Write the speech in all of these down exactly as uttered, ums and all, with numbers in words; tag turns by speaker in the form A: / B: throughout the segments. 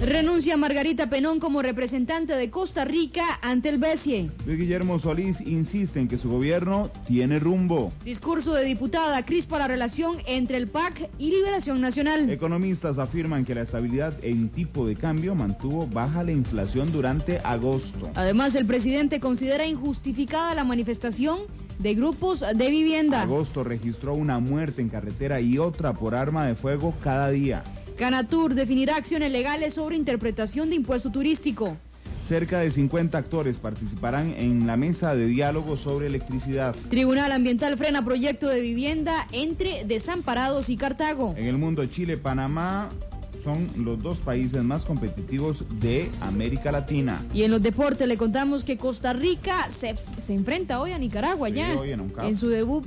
A: Renuncia Margarita Penón como representante de Costa Rica ante el B C E.
B: Luis Guillermo Solís insiste en que su gobierno tiene rumbo.
A: Discurso de diputada crispa la relación entre el P A C y Liberación Nacional.
B: Economistas afirman que la estabilidad en tipo de cambio mantuvo baja la inflación durante agosto.
A: Además, el presidente considera injustificada la manifestación de grupos de vivienda.
B: Agosto registró una muerte en carretera y otra por arma de fuego cada día.
A: Canatur definirá acciones legales sobre interpretación de impuesto turístico.
B: Cerca de cincuenta actores participarán en la mesa de diálogo sobre electricidad.
A: Tribunal Ambiental frena proyecto de vivienda entre Desamparados y Cartago.
B: En el mundo, Chile y Panamá son los dos países más competitivos de América Latina.
A: Y en los deportes le contamos que Costa Rica se, se enfrenta hoy a Nicaragua,
B: sí,
A: ya
B: hoy en, un
A: en su debut.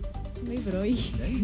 A: Ay, pero hoy...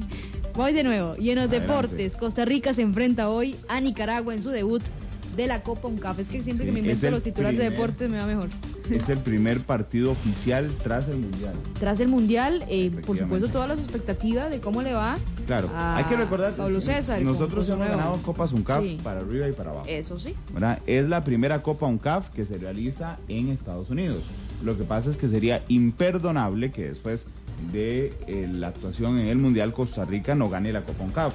A: Voy de nuevo. Y en los Adelante. deportes, Costa Rica se enfrenta hoy a Nicaragua en su debut de la Copa UNCAF. Es que siempre sí, que me invento los titulares primer, de deportes me va mejor.
B: Es el primer partido oficial tras el Mundial.
A: Tras el Mundial, eh, por supuesto, todas las expectativas de cómo le va
B: claro.
A: a
B: Hay que recordar que
A: Pablo César.
B: Nosotros hemos nuevo. ganado Copas UNCAF sí. para arriba y para abajo.
A: Eso sí.
B: ¿Verdad? Es la primera Copa UNCAF que se realiza en Estados Unidos. Lo que pasa es que sería imperdonable que después de eh, la actuación en el Mundial Costa Rica no gane la Copa UNCAF.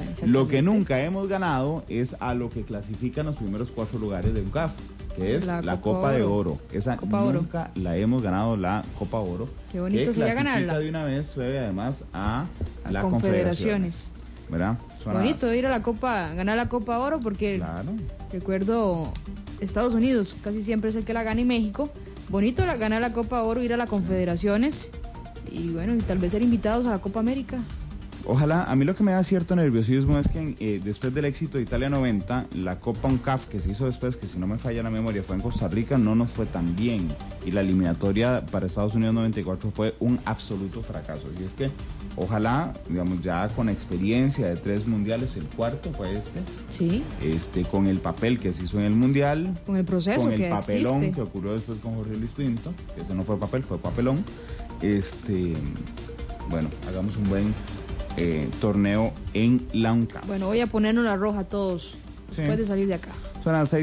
B: Lo que nunca hemos ganado es a lo que clasifican los primeros cuatro lugares de UNCAF, que es la, la Copa, Copa de Oro. Esa
A: Copa
B: nunca Oro. la hemos ganado, la Copa Oro.
A: Qué bonito
B: que
A: sería
B: clasifica
A: ganarla.
B: de una vez sueve además a,
A: a
B: la
A: Confederaciones.
B: Confederaciones. ¿Verdad? Suena
A: bonito ir a la Copa, ganar la Copa Oro porque
B: claro.
A: recuerdo Estados Unidos casi siempre es el que la gana y México. Bonito la, ganar la Copa Oro, ir a la Confederaciones. Y bueno, y tal vez ser invitados a la Copa América.
B: Ojalá, a mí lo que me da cierto nerviosismo es que eh, después del éxito de Italia noventa, la Copa UNCAF que se hizo después, que si no me falla la memoria, fue en Costa Rica, no nos fue tan bien. Y la eliminatoria para Estados Unidos noventa y cuatro fue un absoluto fracaso. Y es que, ojalá, digamos, ya con experiencia de tres mundiales, el cuarto fue este.
A: Sí.
B: Este, con el papel que se hizo en el mundial.
A: Con el proceso
B: Con el
A: que
B: papelón
A: existe.
B: que ocurrió después con Jorge Luis Pinto, que ese no fue papel, fue papelón. Este, bueno, hagamos un buen eh, torneo en la UNCAF.
A: Bueno, voy a ponernos la roja a todos, sí. después de salir de acá.
B: Son las seis